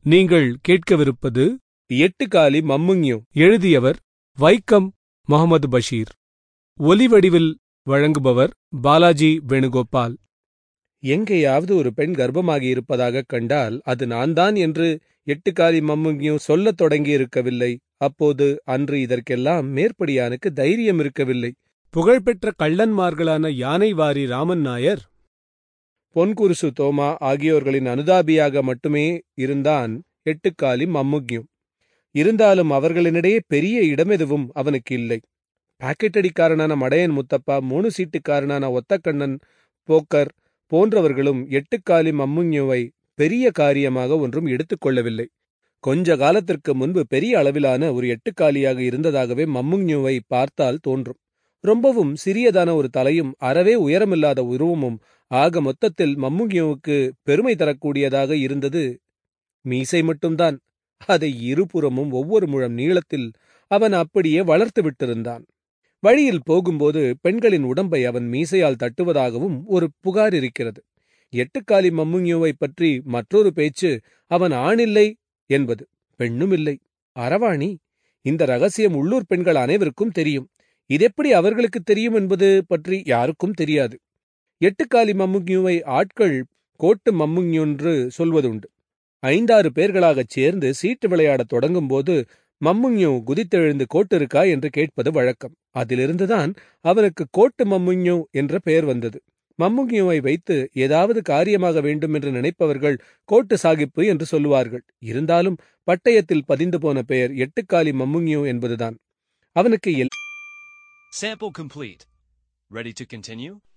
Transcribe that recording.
நீங்கள் கேட்கவிருப்பது எட்டுக்காலி மம்முங்யு. எழுதியவர் வைக்கம் முகமது பஷீர். ஒலிவடிவில் வழங்குபவர் பாலாஜி வேணுகோபால். எங்கேயாவது ஒரு பெண் கர்ப்பமாகி இருப்பதாகக் கண்டால் அது நான்தான் என்று எட்டுக்காலி மம்முங்யு சொல்லத் தொடங்கியிருக்கவில்லை. அப்போது அன்று இதற்கெல்லாம் மேற்படியானுக்கு தைரியம் இருக்கவில்லை. புகழ்பெற்ற கள்ளன்மார்களான யானைவாரி ராமன் நாயர், பொன்குருசு தோமா ஆகியோர்களின் அனுதாபியாக மட்டுமே இருந்தான் எட்டுக்காலி மம்முங்யு. இருந்தாலும் அவர்களினிடையே பெரிய இடமெதுவும் அவனுக்கு இல்லை. பாக்கெட்டடிக்காரனான மடையன் முத்தப்பா, 3 சீட்டுக்காரனான ஒத்தக்கண்ணன் போக்கர் போன்றவர்களும் எட்டுக்காலி மம்முங்யுவை பெரிய காரியமாக ஒன்றும் எடுத்துக்கொள்ளவில்லை. கொஞ்ச காலத்திற்கு முன்பு பெரிய அளவிலான ஒரு எட்டுக்காலியாக இருந்ததாகவே மம்முங்யுவை பார்த்தால் தோன்றும். ரொம்பவும் சிறியதான ஒரு தலையும் அறவே உயரமில்லாத உருவமும் ஆக மொத்தத்தில் மம்முங்யுவுக்கு பெருமை தரக்கூடியதாக இருந்தது மீசை மட்டும்தான். அதை இருபுறமும் ஒவ்வொரு முழம் நீளத்தில் அவன் அப்படியே வளர்த்து விட்டிருந்தான். வழியில் போகும்போது பெண்களின் உடம்பை அவன் மீசையால் தட்டுவதாகவும் ஒரு புகார் இருக்கிறது. எட்டுக்காலி மம்முங்யுவை பற்றி மற்றொரு பேச்சு அவன் ஆணில்லை என்பது. பெண்ணும் இல்லை, அரவாணி. இந்த ரகசியம் உள்ளூர் பெண்கள் அனைவருக்கும் தெரியும். இதெப்படி அவர்களுக்கு தெரியும் என்பது பற்றி யாருக்கும் தெரியாது. எட்டுக்காலி மம்முங்யுவை ஆட்கள் கோட்டு மம்முங்யொன்று சொல்வதுண்டு. 5-6 பேர்களாகச் சேர்ந்து சீட்டு விளையாடத் தொடங்கும்போது மம்முங்யு குதித்தெழுந்து கோட்டு இருக்கா என்று கேட்பது வழக்கம். அதிலிருந்துதான் அவனுக்கு கோட்டு மம்முங்யு என்ற பெயர் வந்தது. மம்முங்யுவை வைத்து ஏதாவது காரியமாக வேண்டும் என்று நினைப்பவர்கள் கோட்டு சாகிப்பு என்று சொல்லுவார்கள். இருந்தாலும் பட்டயத்தில் பதிந்து போன பெயர் எட்டுக்காலி மம்முங்யு என்பதுதான். அவனுக்கு Sample complete. Ready to continue?